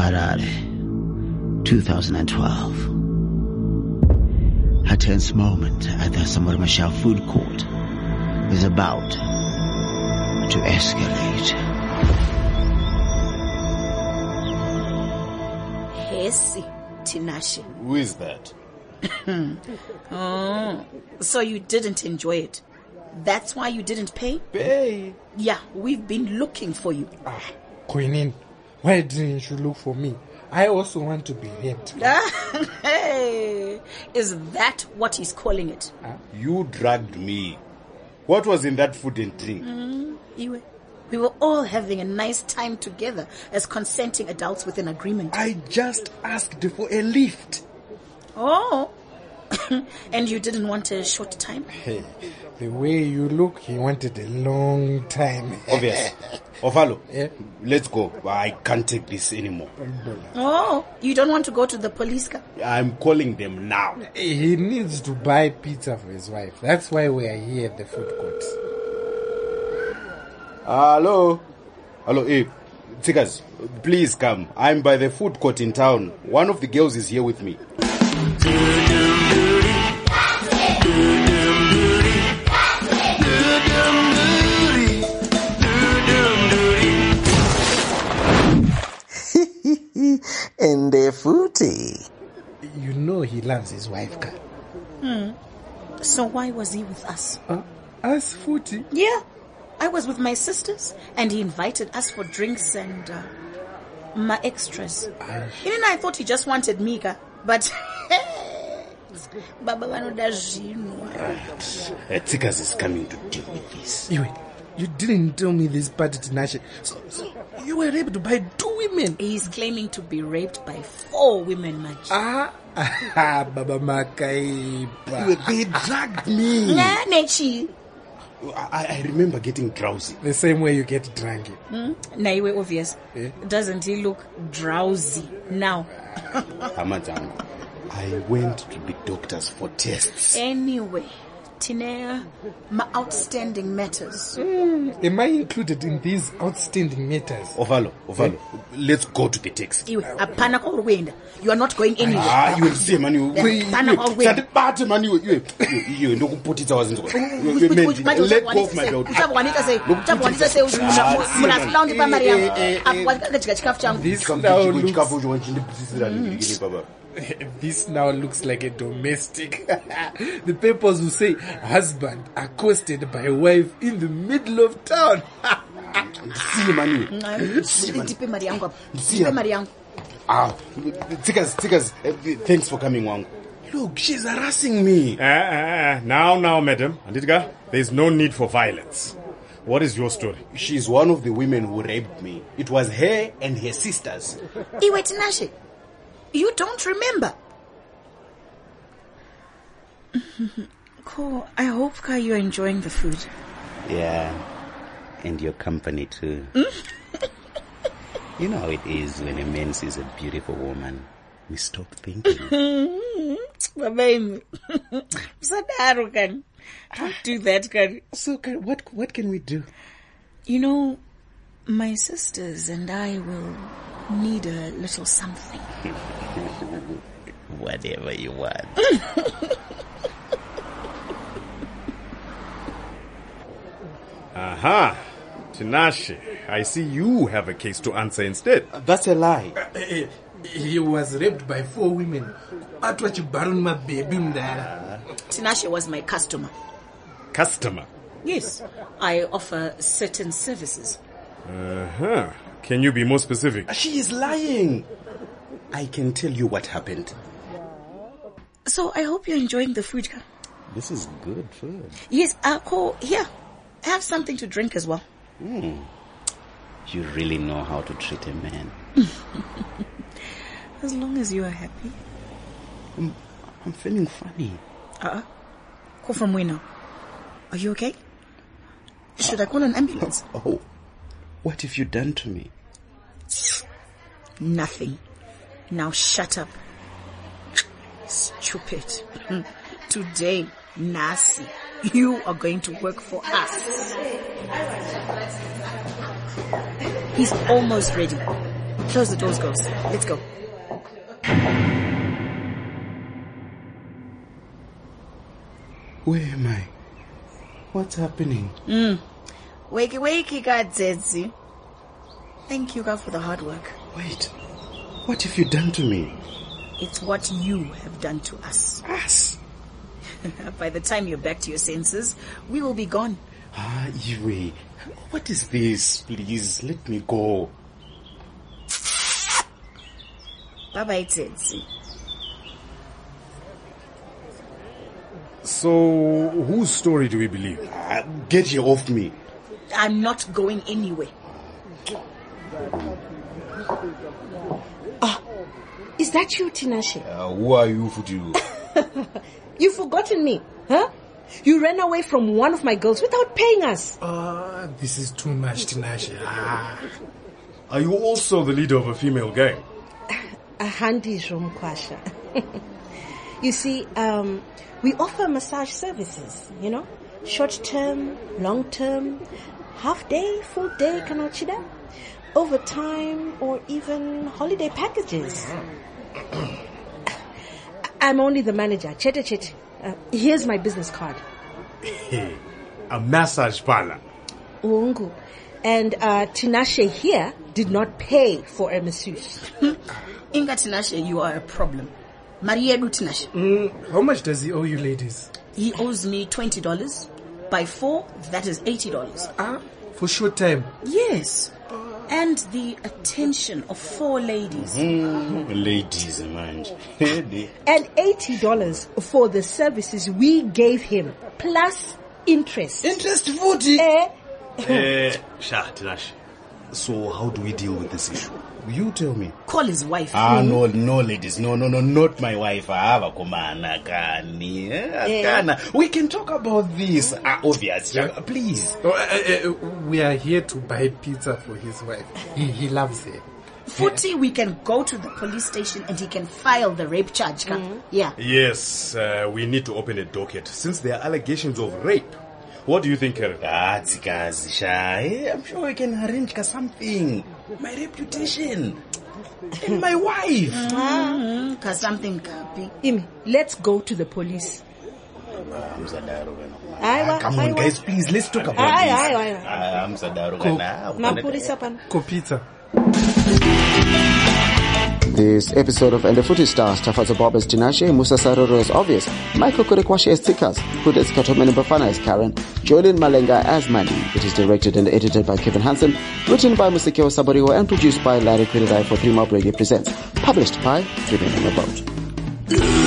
Harare, 2012. A tense moment at the Samarmashal food court is about to escalate. Hesi, Tinashe. Who is that? Oh, so you didn't enjoy it. That's why you didn't pay? Pay? Yeah, we've been looking for you. Queen, why didn't you look for me? I also want to be raped. Hey, is that what he's calling it? You dragged me. What was in that food and drink? Iwe, we were all having a nice time together as consenting adults with an agreement. I just asked for a lift. Oh, and you didn't want a short time? Hey, the way you look, he wanted a long time. Obvious. Ovalo, Yeah? let's go. I can't take this anymore. Oh, you don't want to go to the police car? I'm calling them now. He needs to buy pizza for his wife. That's why we are here at the food court. Hello? Hello, hey. Tsikas, please come. I'm by the food court in town. One of the girls is here with me. And the footy. You know he loves his wife, Ka. So why was he with us? Us footy? Yeah, I was with my sisters, and he invited us for drinks and my extras. Even I thought he just wanted Mika, but Baba Tsikas is coming to deal with this. You didn't tell me this part, Tinashe. So you were able to buy 2 women. He's claiming to be raped by 4 women, Maji. Baba Makaiba. They dragged me. Nah, Nechi. I remember getting drowsy. The same way you get drunk. Naiwe obvious. Doesn't he look drowsy now? Amazango, I went to the doctors for tests. Anyway, Tinea, my outstanding matters. Am I included in these outstanding matters? Ovalo, let's go to the taxi. You are not going anywhere. You will see, man. You let go of my belt. This now looks like a domestic. The papers will say husband accosted by wife in the middle of town. See, Manu. Tsikas, thanks for coming, Wang. Look, she's harassing me. Now, madam. Anditka, there's no need for violence. What is your story? She's one of the women who raped me. It was her and her sisters. Iwe Tinashe, you don't remember? Cool. I hope, Ka, you're enjoying the food. Yeah, and your company too. You know how it is when a man sees a beautiful woman. We stop thinking. Baby, don't do that, Kari. So, what can we do? You know, my sisters and I will need a little something. Whatever you want. Aha. Tinashe, I see you have a case to answer instead. That's a lie. He was raped by 4 women. Tinashe was my customer. Customer? Yes, I offer certain services. Can you be more specific? She is lying. I can tell you what happened. So I hope you're enjoying the food. This is good food. Yes, here, have something to drink as well. You really know how to treat a man. As long as you are happy. I'm feeling funny. Call from where now? Are you okay? Should I call an ambulance? Oh, what have you done to me? Nothing. Now shut up. Stupid. Today, Nasi, you are going to work for us. He's almost ready. Close the doors, girls. Let's go. Where am I? What's happening? Wakey, Kadzedzi. Thank you, God, for the hard work. Wait. What have you done to me? It's what you have done to us. Us? By the time you're back to your senses, we will be gone. Iwe. What is this? Please, let me go. Bye-bye, Dzedzi. So, whose story do we believe? Get here off me. I'm not going anywhere. Is that you, Tinashe? Who are you, Futu? You've forgotten me, huh? You ran away from one of my girls without paying us. This is too much, Tinashe. Are you also the leader of a female gang? A handy Rumkwasha. You see, we offer massage services, short term, long term, half day, full day, kanochida, overtime, or even holiday packages. I'm only the manager, Chete. Here's my business card. A massage parlor. Uungu. And Tinashe here did not pay for a masseuse. Inga Tinashe, you are a problem. Maria Tinashe. How much does he owe you, ladies? He owes me $20. By 4, that is $80. For short time. Yes. And the attention of 4 ladies. Ladies, man. And $80 for the services we gave him, plus interest. Interest, Futi. Tinashe. So how do we deal with this issue? You tell me. Call his wife. No, ladies. No, not my wife. We can talk about this. Obviously. Please. We are here to buy pizza for his wife. He loves it. Futi, we can go to the police station and he can file the rape charge. Yeah. Yes, we need to open a docket since there are allegations of rape. What do you think, Karen? I'm sure we can arrange something. My reputation. And my wife. Something copy. Imi, let's go to the police. Come on, guys, please, let's talk about this. Ko pizza. This episode of Endefuti stars Tafatso Bob as Tinashe, Musa Saroro as Obvious, Michael Kurekwashi as Tikas, Kudet Katomen Bafana as Karen, Jolin Malenga as Mandy. It is directed and edited by Kevin Hansen, written by Musikeo Saboriwo and produced by Larry Kwirai for 3 Mob Radio Presents. Published by 3 Men on a Boat.